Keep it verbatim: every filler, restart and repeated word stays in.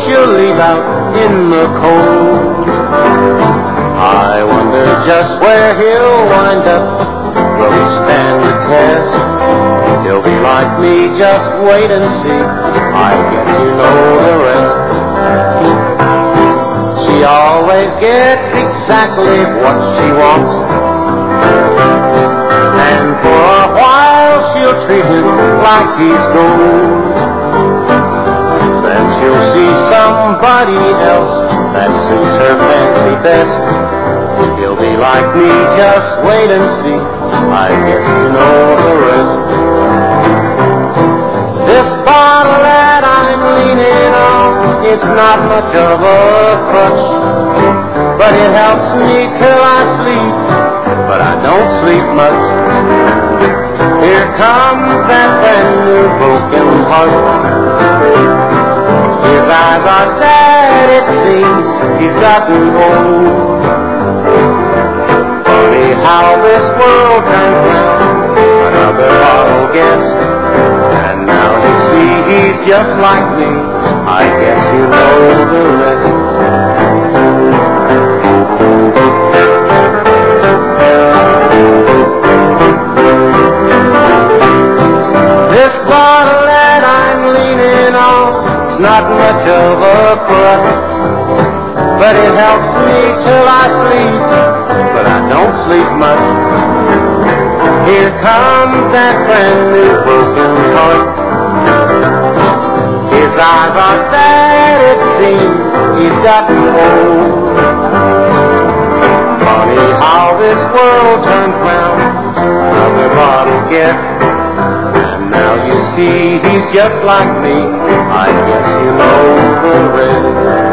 she'll leave out in the cold. I wonder just where he'll wind up. Will he stand the test? He'll be like me, just wait and see. I guess you know the rest. She always gets exactly what she wants, and for a while she'll treat him like he's gold. Then she'll see somebody else that suits her fancy best. He'll be like me, just wait and see. I guess you know the rest. This bottle that I'm leaning on, it's not much of a crutch, but it helps me till I sleep, but I don't sleep much. Here comes that brand new broken heart. His eyes are sad, it seems he's gotten old. Funny how this world turns round, another bottle guest, and now you see he's just like me. I guess you know the rest. This bottle that I'm leaning on, it's not much of a crutch, but it helps me till I sleep, but I don't sleep much. Here comes that brand new broken heart. His eyes are sad, it seems he's gotten old. Funny how this world turns round, another bottle gets, and now you see he's just like me. I guess you know the rest.